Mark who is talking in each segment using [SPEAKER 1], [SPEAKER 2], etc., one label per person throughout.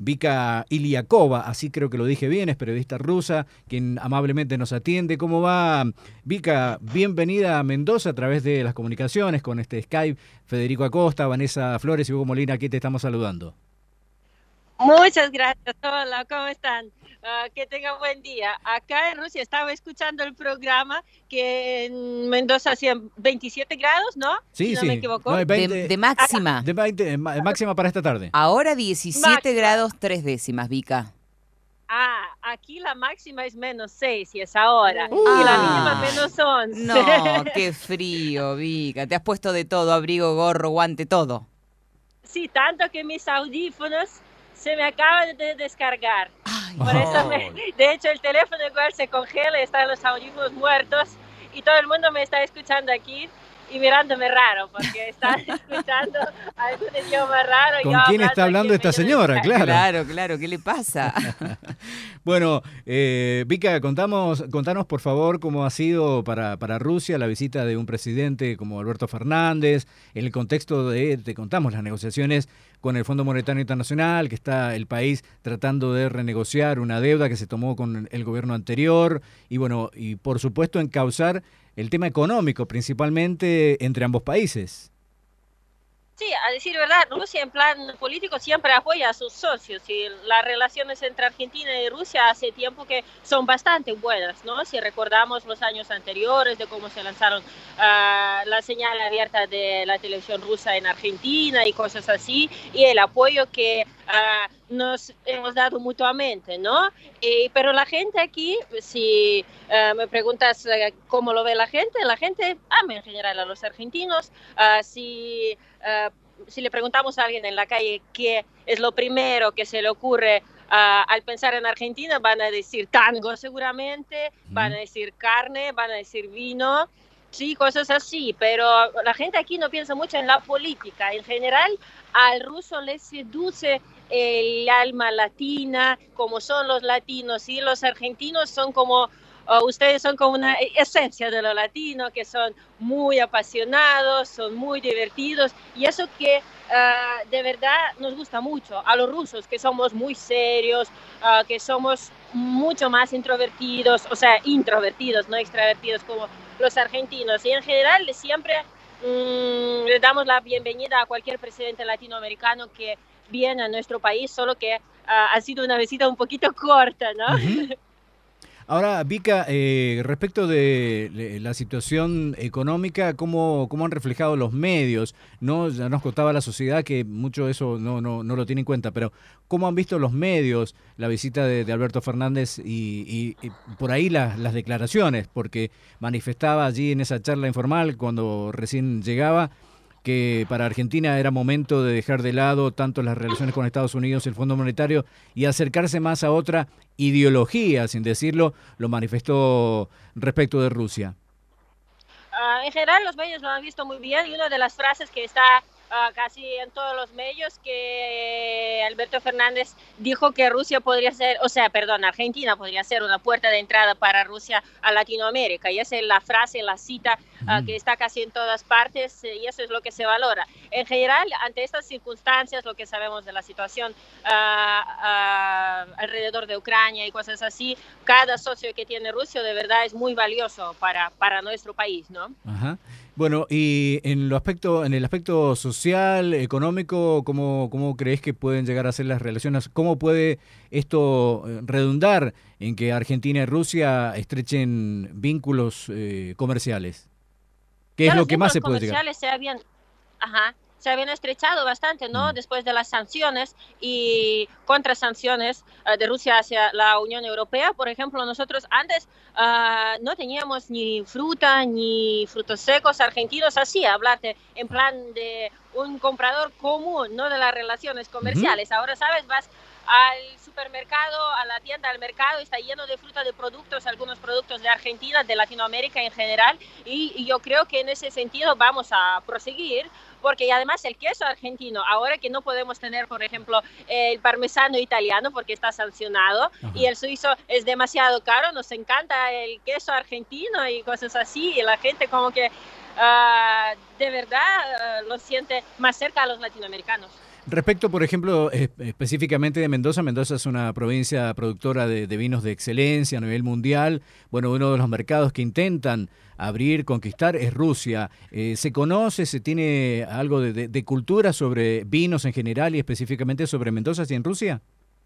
[SPEAKER 1] Vika Iliakova, así creo que lo dije bien, es periodista rusa, quien amablemente nos atiende. ¿Cómo va, Vika? Bienvenida a Mendoza a través de las comunicaciones con este Skype. Federico Acosta, Vanessa Flores y Hugo Molina, aquí te estamos saludando.
[SPEAKER 2] Muchas gracias. Hola, ¿cómo están? Que tengan buen día. Acá en Rusia estaba escuchando el programa que en Mendoza hacían 27 grados, ¿no?
[SPEAKER 1] Sí,
[SPEAKER 2] Si no me
[SPEAKER 1] sí.
[SPEAKER 2] equivoco.
[SPEAKER 1] No, hay 20,
[SPEAKER 3] De máxima.
[SPEAKER 1] de 20, máxima para esta tarde.
[SPEAKER 3] Ahora 17
[SPEAKER 2] Máxima.
[SPEAKER 3] grados 3 décimas, Vika.
[SPEAKER 2] Aquí la máxima es -6 y es ahora. Y la mínima
[SPEAKER 3] Ay,
[SPEAKER 2] -11.
[SPEAKER 3] no, qué frío, Vika. Te has puesto de todo, abrigo, gorro, guante, todo.
[SPEAKER 2] Sí, tanto que mis audífonos se me acaban de descargar.
[SPEAKER 3] Ay,
[SPEAKER 2] Por eso, de hecho, el teléfono igual se congela, están los audífonos muertos y todo el mundo me está escuchando aquí y mirándome raro porque están escuchando algún idioma raro.
[SPEAKER 1] ¿Con quién está hablando esta señora? Claro.
[SPEAKER 3] Claro, ¿qué le pasa?
[SPEAKER 1] Bueno, Vika, contanos por favor cómo ha sido para Rusia la visita de un presidente como Alberto Fernández, en el contexto de, te contamos, las negociaciones con el Fondo Monetario Internacional, que está el país tratando de renegociar una deuda que se tomó con el gobierno anterior, y bueno, y por supuesto encauzar el tema económico, principalmente entre ambos países.
[SPEAKER 2] Sí, a decir verdad, Rusia en plan político siempre apoya a sus socios y las relaciones entre Argentina y Rusia hace tiempo que son bastante buenas, ¿no? Si recordamos los años anteriores de cómo se lanzaron la señal abierta de la televisión rusa en Argentina y cosas así, y el apoyo que nos hemos dado mutuamente, ¿no? Pero la gente aquí, si me preguntas cómo lo ve la gente ama en general a los argentinos. Si le preguntamos a alguien en la calle qué es lo primero que se le ocurre al pensar en Argentina, van a decir tango seguramente, van a decir carne, van a decir vino, sí, cosas así, pero la gente aquí no piensa mucho en la política. En general, al ruso le seduce el alma latina, como son los latinos, y los argentinos son como... ustedes son como una esencia de lo latino, que son muy apasionados, son muy divertidos, y eso que de verdad nos gusta mucho a los rusos, que somos muy serios, que somos mucho más introvertidos, o sea, introvertidos, no extravertidos como los argentinos. Y en general siempre le damos la bienvenida a cualquier presidente latinoamericano que viene a nuestro país, solo que ha sido una visita un poquito corta, ¿no?
[SPEAKER 1] Uh-huh. Ahora, Vika, respecto de la situación económica, ¿cómo han reflejado los medios? ¿No? Ya nos contaba la sociedad que mucho de eso no lo tiene en cuenta, pero ¿cómo han visto los medios la visita de Alberto Fernández y por ahí las declaraciones? Porque manifestaba allí en esa charla informal, cuando recién llegaba, que para Argentina era momento de dejar de lado tanto las relaciones con Estados Unidos y el Fondo Monetario y acercarse más a otra ideología, sin decirlo, lo manifestó respecto de Rusia.
[SPEAKER 2] En general los medios lo han visto muy bien y una de las frases que está casi en todos los medios, que Alberto Fernández dijo que Argentina podría ser una puerta de entrada para Rusia a Latinoamérica, y esa es la frase, la cita que está casi en todas partes, y eso es lo que se valora. En general, ante estas circunstancias, lo que sabemos de la situación alrededor de Ucrania y cosas así, cada socio que tiene Rusia de verdad es muy valioso para nuestro país, ¿no?
[SPEAKER 1] Ajá. Bueno, y en el aspecto social, económico, ¿cómo crees que pueden llegar a ser las relaciones? ¿Cómo puede esto redundar en que Argentina y Rusia estrechen vínculos comerciales? ¿Qué es lo que más se puede llegar?
[SPEAKER 2] Los comerciales se habían estrechado bastante, ¿no? Después de las sanciones y contrasanciones de Rusia hacia la Unión Europea. Por ejemplo, nosotros antes no teníamos ni fruta ni frutos secos argentinos, así, hablarte en plan de un comprador común, no de las relaciones comerciales. Ahora, ¿sabes? Vas al supermercado, a la tienda, al mercado, está lleno de fruta, de productos, algunos productos de Argentina, de Latinoamérica en general, y yo creo que en ese sentido vamos a proseguir, porque además el queso argentino, ahora que no podemos tener, por ejemplo, el parmesano italiano porque está sancionado, y el suizo es demasiado caro, nos encanta el queso argentino y cosas así, y la gente como que de verdad lo siente más cerca a los latinoamericanos.
[SPEAKER 1] Respecto, por ejemplo, específicamente de Mendoza, Mendoza es una provincia productora de vinos de excelencia a nivel mundial. Bueno, uno de los mercados que intentan abrir, conquistar es Rusia. ¿Se conoce, se tiene algo de cultura sobre vinos en general y específicamente sobre Mendoza y en Rusia?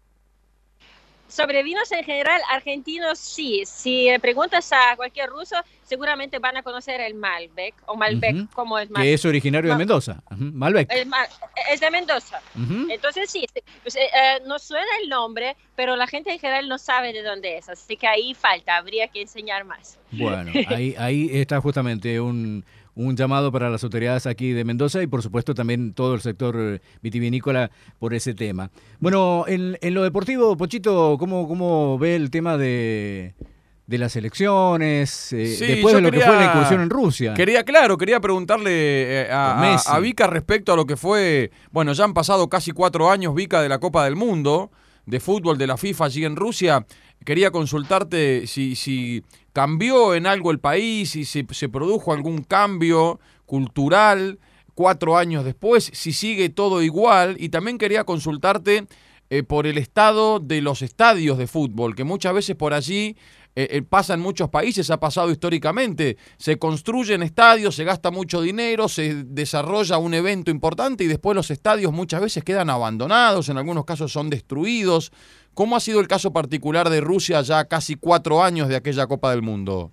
[SPEAKER 2] Sobre vinos en general, argentinos sí. Si preguntas a cualquier ruso, seguramente van a conocer el Malbec, o Malbec,
[SPEAKER 1] Ujú.
[SPEAKER 2] como es más.
[SPEAKER 1] Que es originario de
[SPEAKER 2] No,
[SPEAKER 1] Mendoza. Ujú. Malbec.
[SPEAKER 2] es de Mendoza.
[SPEAKER 1] Ujú.
[SPEAKER 2] Entonces sí, pues, nos suena el nombre, pero la gente en general no sabe de dónde es. Así que ahí falta, habría que enseñar más.
[SPEAKER 1] Bueno, ahí está justamente un llamado para las autoridades aquí de Mendoza y por supuesto también todo el sector vitivinícola por ese tema. Bueno, en lo deportivo, Pochito, ¿cómo ve el tema de las elecciones,
[SPEAKER 4] Sí,
[SPEAKER 1] después
[SPEAKER 4] yo
[SPEAKER 1] de lo que fue la incursión en Rusia?
[SPEAKER 4] Quería preguntarle
[SPEAKER 1] Con Messi.
[SPEAKER 4] a Vika respecto a lo que fue, bueno, ya han pasado casi 4 años, Vika, de la Copa del Mundo de fútbol de la FIFA allí en Rusia. Quería consultarte si cambió en algo el país, si se produjo algún cambio cultural 4 años después, si sigue todo igual, y también quería consultarte por el estado de los estadios de fútbol, que muchas veces por allí pasa en muchos países, ha pasado históricamente, se construyen estadios, se gasta mucho dinero, se desarrolla un evento importante y después los estadios muchas veces quedan abandonados, en algunos casos son destruidos. ¿Cómo ha sido el caso particular de Rusia ya casi 4 años de aquella Copa del Mundo?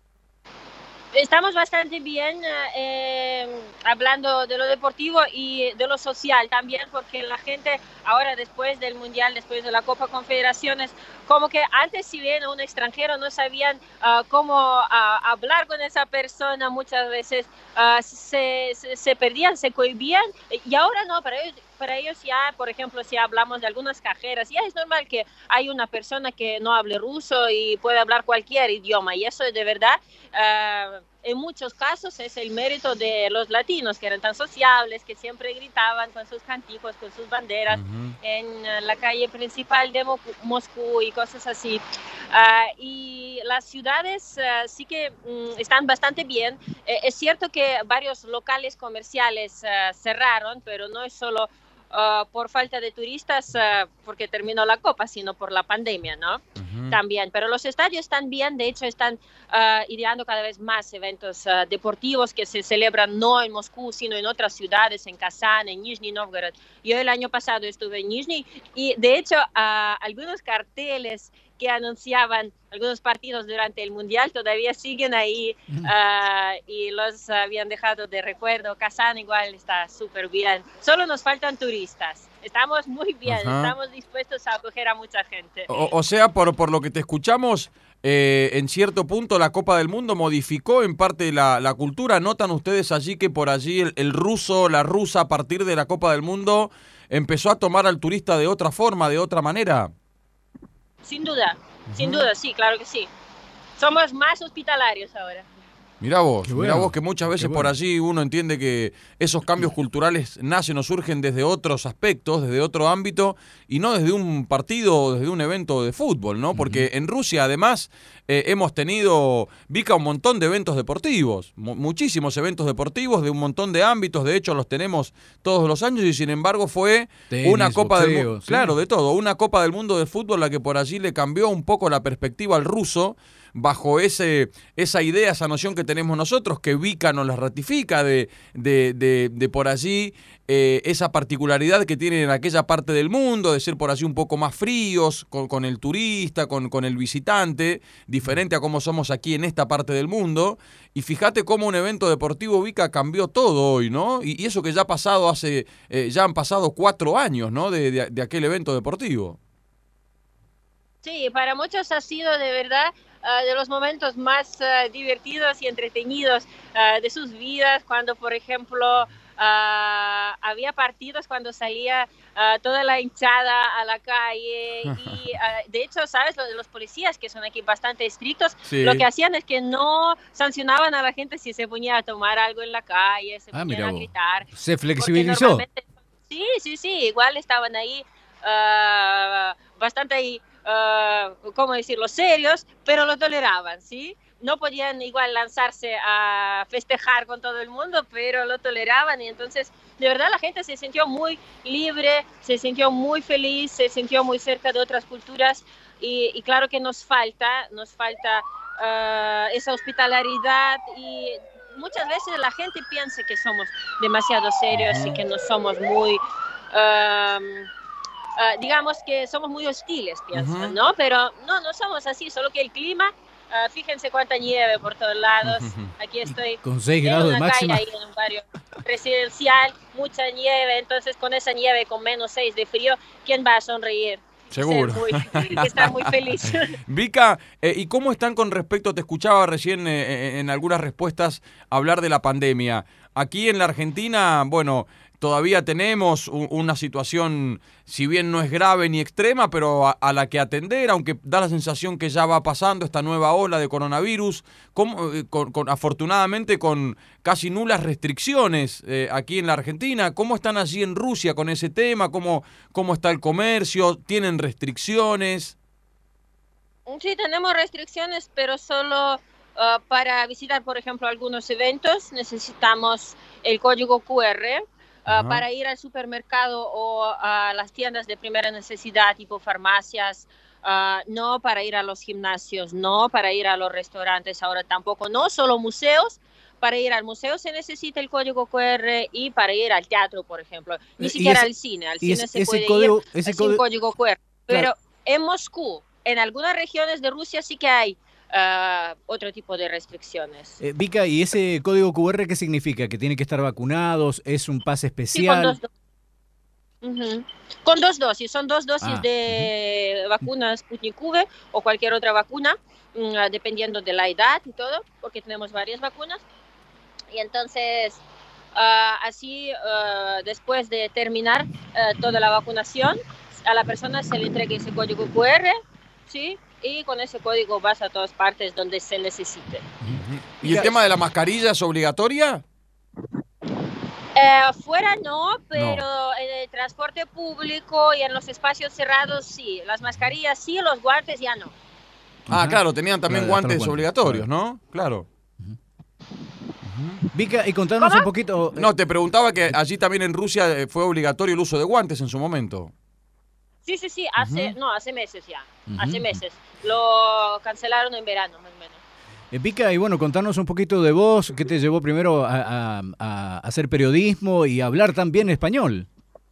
[SPEAKER 2] Estamos bastante bien hablando de lo deportivo y de lo social también, porque la gente ahora después del Mundial, después de la Copa Confederaciones, como que antes si bien a un extranjero no sabían cómo hablar con esa persona, muchas veces se perdían, se cohibían, y ahora no, para ellos ya, por ejemplo, si hablamos de algunas cajeras, ya es normal que hay una persona que no hable ruso y puede hablar cualquier idioma, y eso de verdad en muchos casos es el mérito de los latinos, que eran tan sociables, que siempre gritaban con sus canticos, con sus banderas en la calle principal de Moscú y cosas así. Y las ciudades sí que están bastante bien. Es cierto que varios locales comerciales cerraron, pero no es solo por falta de turistas, porque terminó la Copa, sino por la pandemia, ¿no? También, pero los estadios están bien, de hecho están ideando cada vez más eventos deportivos que se celebran no en Moscú, sino en otras ciudades, en Kazán, en Nizhny Novgorod. Yo el año pasado estuve en Nizhny y de hecho algunos carteles que anunciaban algunos partidos durante el Mundial todavía siguen ahí y los habían dejado de recuerdo. Kazán igual está súper bien. Solo nos faltan turistas. Estamos muy bien, estamos dispuestos a acoger a mucha gente.
[SPEAKER 4] O sea, por lo que te escuchamos, en cierto punto la Copa del Mundo modificó en parte la cultura. ¿Notan ustedes allí que por allí el ruso, la rusa, a partir de la Copa del Mundo, empezó a tomar al turista de otra forma, de otra manera?
[SPEAKER 2] Sin duda, sí, claro que sí. Somos más hospitalarios ahora.
[SPEAKER 4] Mirá vos,
[SPEAKER 1] bueno,
[SPEAKER 4] mirá vos que muchas veces
[SPEAKER 1] bueno.
[SPEAKER 4] por allí uno entiende que esos cambios culturales nacen o surgen desde otros aspectos, desde otro ámbito, y no desde un partido o desde un evento de fútbol, ¿no? Porque en Rusia, además, hemos tenido, Vika, un montón de eventos deportivos, muchísimos eventos deportivos de un montón de ámbitos, de hecho los tenemos todos los años, y sin embargo fue
[SPEAKER 1] Tenis,
[SPEAKER 4] una Copa del
[SPEAKER 1] boxeo,
[SPEAKER 4] Mundo,
[SPEAKER 1] sí.
[SPEAKER 4] claro, de todo, una Copa del Mundo de fútbol la que por allí le cambió un poco la perspectiva al ruso, bajo esa idea, esa noción que tenemos nosotros, que Vika nos la ratifica de por allí, esa particularidad que tienen en aquella parte del mundo, de ser por allí un poco más fríos con el turista, con el visitante, diferente a cómo somos aquí en esta parte del mundo. Y fíjate cómo un evento deportivo, Vika, cambió todo hoy, ¿no? Y eso que ya ha pasado ya han pasado 4 años, ¿no? De aquel evento deportivo.
[SPEAKER 2] Sí, para muchos ha sido de verdad de los momentos más divertidos y entretenidos de sus vidas, cuando por ejemplo había partidos cuando salía toda la hinchada a la calle y de hecho, ¿sabes? Los policías que son aquí bastante estrictos,
[SPEAKER 4] Sí.
[SPEAKER 2] lo que hacían es que no sancionaban a la gente si se ponía a tomar algo en la calle, se ponían
[SPEAKER 1] mira
[SPEAKER 2] a
[SPEAKER 1] vos.
[SPEAKER 2] gritar.
[SPEAKER 1] Se
[SPEAKER 2] Porque
[SPEAKER 1] flexibilizó.
[SPEAKER 2] normalmente, sí, igual estaban ahí bastante ahí ¿cómo decirlo?, serios, pero lo toleraban, ¿sí? No podían igual lanzarse a festejar con todo el mundo, pero lo toleraban y entonces de verdad la gente se sintió muy libre, se sintió muy feliz, se sintió muy cerca de otras culturas y claro que nos falta esa hospitalidad y muchas veces la gente piensa que somos demasiado serios y que no somos muy... digamos que somos muy hostiles, piensan, ¿no? Pero no somos así, solo que el clima, fíjense cuánta nieve por todos lados. Aquí estoy
[SPEAKER 1] con 6
[SPEAKER 2] en
[SPEAKER 1] grados de
[SPEAKER 2] una calle
[SPEAKER 1] máxima.
[SPEAKER 2] ahí en un barrio residencial, mucha nieve, entonces con esa nieve, con -6 de frío, ¿quién va a sonreír?
[SPEAKER 4] Seguro.
[SPEAKER 2] Está muy feliz.
[SPEAKER 4] Vika, ¿y cómo están con respecto, te escuchaba recién en algunas respuestas hablar de la pandemia? Aquí en la Argentina, bueno, todavía tenemos una situación, si bien no es grave ni extrema, pero a la que atender, aunque da la sensación que ya va pasando esta nueva ola de coronavirus, afortunadamente con casi nulas restricciones aquí en la Argentina. ¿Cómo están allí en Rusia con ese tema? ¿Cómo está el comercio? ¿Tienen restricciones?
[SPEAKER 2] Sí, tenemos restricciones, pero solo para visitar, por ejemplo, algunos eventos necesitamos el código QR. Para ir al supermercado o a las tiendas de primera necesidad, tipo farmacias, no para ir a los gimnasios, no para ir a los restaurantes, ahora tampoco, no solo museos. Para ir al museo se necesita el código QR y para ir al teatro, por ejemplo, ni siquiera al cine se puede ir sin código QR. Pero claro, en Moscú, en algunas regiones de Rusia sí que hay otro tipo de restricciones.
[SPEAKER 1] Vika, ¿y ese código QR qué significa? ¿Que tienen que estar vacunados? ¿Es un pase especial?
[SPEAKER 2] Sí, con 2 dosis. Son 2 dosis de vacunas Sputnik V o cualquier otra vacuna, dependiendo de la edad y todo, porque tenemos varias vacunas. Y entonces, así, después de terminar toda la vacunación, a la persona se le entrega ese código QR, ¿sí? Y con ese código vas a todas partes donde se necesite.
[SPEAKER 4] ¿Y el tema de la mascarilla es obligatoria?
[SPEAKER 2] Fuera no, pero en el transporte público y en los espacios cerrados sí. Las mascarillas sí, los guantes ya no.
[SPEAKER 4] Claro, tenían también guantes obligatorios, ¿no? Claro.
[SPEAKER 1] Vika, y contanos un poquito...
[SPEAKER 4] No, te preguntaba que allí también en Rusia fue obligatorio el uso de guantes en su momento.
[SPEAKER 2] Sí, hace meses ya, hace meses. Lo cancelaron en verano, más o menos.
[SPEAKER 1] Vika, y bueno, contanos un poquito de vos, ¿qué te llevó primero a hacer periodismo y a hablar también español?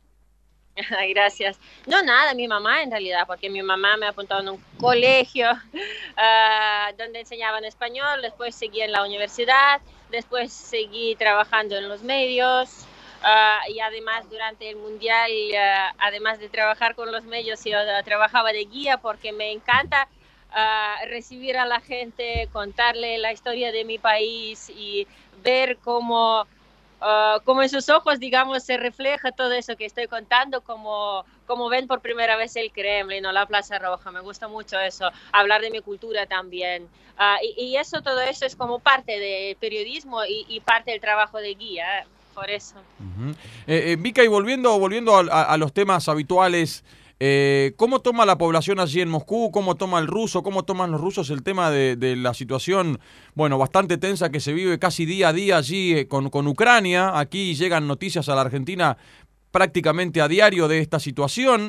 [SPEAKER 2] Gracias. No, nada, mi mamá en realidad, porque mi mamá me apuntó en un colegio donde enseñaban español, después seguí en la universidad, después seguí trabajando en los medios. Y además durante el mundial, además de trabajar con los medios, yo trabajaba de guía porque me encanta recibir a la gente, contarle la historia de mi país y ver cómo en sus ojos, digamos, se refleja todo eso que estoy contando, como ven por primera vez el Kremlin o la Plaza Roja. Me gusta mucho eso, hablar de mi cultura también. Y eso, todo eso es como parte del periodismo y parte del trabajo de guía. Por eso.
[SPEAKER 4] Vika, y volviendo a los temas habituales, ¿cómo toma la población allí en Moscú? ¿Cómo toma el ruso? ¿Cómo toman los rusos el tema de la situación, bueno, bastante tensa que se vive casi día a día allí con Ucrania? Aquí llegan noticias a la Argentina prácticamente a diario de esta situación.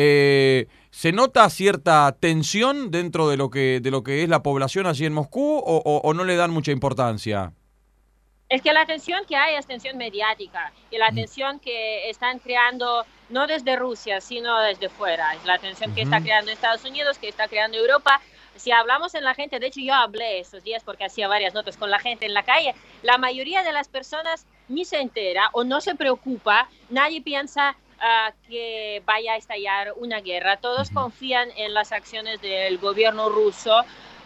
[SPEAKER 4] ¿Se nota cierta tensión dentro de lo que es la población allí en Moscú o no le dan mucha importancia?
[SPEAKER 2] Es que la tensión que hay es tensión mediática y la tensión que están creando no desde Rusia, sino desde fuera. Es la tensión que está creando Estados Unidos, que está creando Europa. Si hablamos en la gente, de hecho yo hablé esos días porque hacía varias notas con la gente en la calle, la mayoría de las personas ni se entera o no se preocupa, nadie piensa que vaya a estallar una guerra. Todos confían en las acciones del gobierno ruso.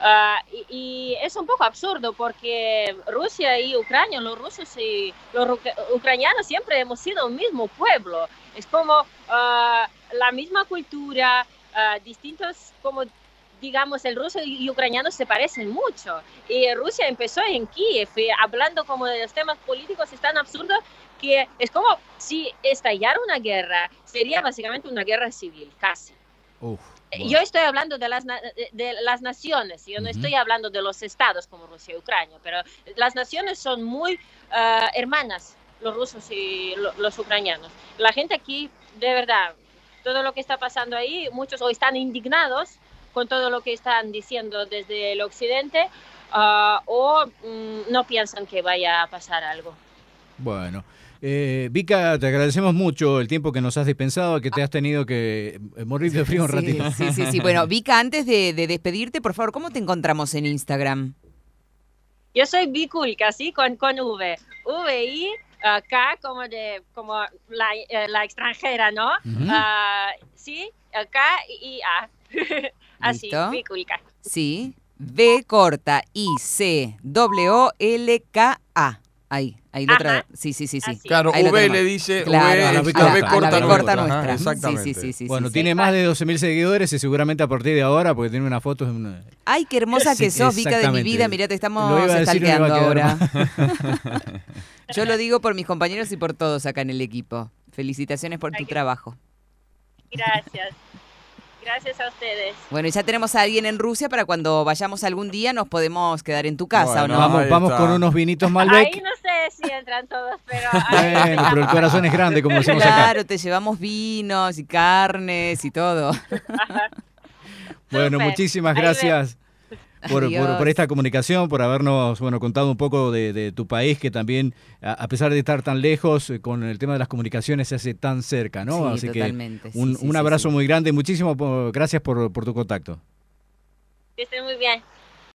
[SPEAKER 2] Y es un poco absurdo porque Rusia y Ucrania, los rusos y los ucranianos siempre hemos sido un mismo pueblo. Es como la misma cultura, distintos, como digamos, el ruso y ucraniano se parecen mucho. Y Rusia empezó en Kiev, hablando como de los temas políticos, es tan absurdo que es como si estallara una guerra, sería básicamente una guerra civil, casi.
[SPEAKER 1] Uf,
[SPEAKER 2] Yo
[SPEAKER 1] bueno.
[SPEAKER 2] estoy hablando de de las naciones, yo no estoy hablando de los estados como Rusia y Ucrania, pero las naciones son muy hermanas, los rusos y los ucranianos. La gente aquí, de verdad, todo lo que está pasando ahí, muchos o están indignados con todo lo que están diciendo desde el occidente, o no piensan que vaya a pasar algo.
[SPEAKER 1] Bueno. Vika, te agradecemos mucho el tiempo que nos has dispensado, que te has tenido que morir de frío un ratito.
[SPEAKER 3] Sí. Bueno, Vika, antes de despedirte, por favor, ¿cómo te encontramos en Instagram?
[SPEAKER 2] Yo soy Vikulka, ¿sí? Con V. V-I, K como la extranjera, ¿no?
[SPEAKER 1] Ujú.
[SPEAKER 2] Sí, K y A. Así,
[SPEAKER 3] ¿Listo?
[SPEAKER 2] Vikulka.
[SPEAKER 3] Sí, V corta I C W L K A. Ahí la otra.
[SPEAKER 2] Ajá.
[SPEAKER 3] Sí.
[SPEAKER 2] Así.
[SPEAKER 4] Claro,
[SPEAKER 3] Ahí lo
[SPEAKER 4] V
[SPEAKER 3] tenemos.
[SPEAKER 4] le dice,
[SPEAKER 3] Claro,
[SPEAKER 4] V
[SPEAKER 1] a la
[SPEAKER 4] es
[SPEAKER 1] B
[SPEAKER 4] la B
[SPEAKER 1] corta.
[SPEAKER 4] corta
[SPEAKER 1] A la B
[SPEAKER 3] corta
[SPEAKER 4] nuestra.
[SPEAKER 3] nuestra.
[SPEAKER 4] Ajá, exactamente.
[SPEAKER 3] Sí.
[SPEAKER 1] Bueno,
[SPEAKER 2] sí.
[SPEAKER 1] tiene más de 12.000 seguidores y seguramente a partir de ahora, porque tiene una foto...
[SPEAKER 3] Ay, qué hermosa que
[SPEAKER 1] Sí,
[SPEAKER 3] sos, Vika de mi
[SPEAKER 1] exactamente.
[SPEAKER 3] vida. Mirá, te
[SPEAKER 1] Lo
[SPEAKER 3] estamos
[SPEAKER 1] iba a decir y no me
[SPEAKER 3] stalkeando
[SPEAKER 1] iba a quedar
[SPEAKER 3] ahora. Yo lo digo por mis compañeros y por todos acá en el equipo. Felicitaciones por tu
[SPEAKER 2] Ay,
[SPEAKER 3] trabajo.
[SPEAKER 2] Gracias. Gracias a ustedes.
[SPEAKER 3] Bueno, y ya tenemos a alguien en Rusia para cuando vayamos algún día nos podemos quedar en tu casa,
[SPEAKER 4] Bueno,
[SPEAKER 3] ¿o no?
[SPEAKER 4] ahí
[SPEAKER 1] Vamos
[SPEAKER 4] está.
[SPEAKER 1] con unos vinitos
[SPEAKER 2] Ahí
[SPEAKER 1] Malbec.
[SPEAKER 2] no sé si entran todos, pero... ahí
[SPEAKER 1] Bueno, pero el corazón es grande, como decimos acá.
[SPEAKER 3] Claro, te llevamos vinos y carnes y todo.
[SPEAKER 1] Bueno,
[SPEAKER 2] Súper.
[SPEAKER 1] muchísimas
[SPEAKER 2] Ahí
[SPEAKER 1] gracias por
[SPEAKER 3] Adiós.
[SPEAKER 1] esta comunicación, por habernos contado un poco de tu país, que también, a pesar de estar tan lejos, con el tema de las comunicaciones se hace tan cerca, ¿no?
[SPEAKER 3] Sí,
[SPEAKER 1] Así
[SPEAKER 3] totalmente.
[SPEAKER 1] que un abrazo muy grande. Muchísimas gracias por tu contacto.
[SPEAKER 2] Que estén muy bien.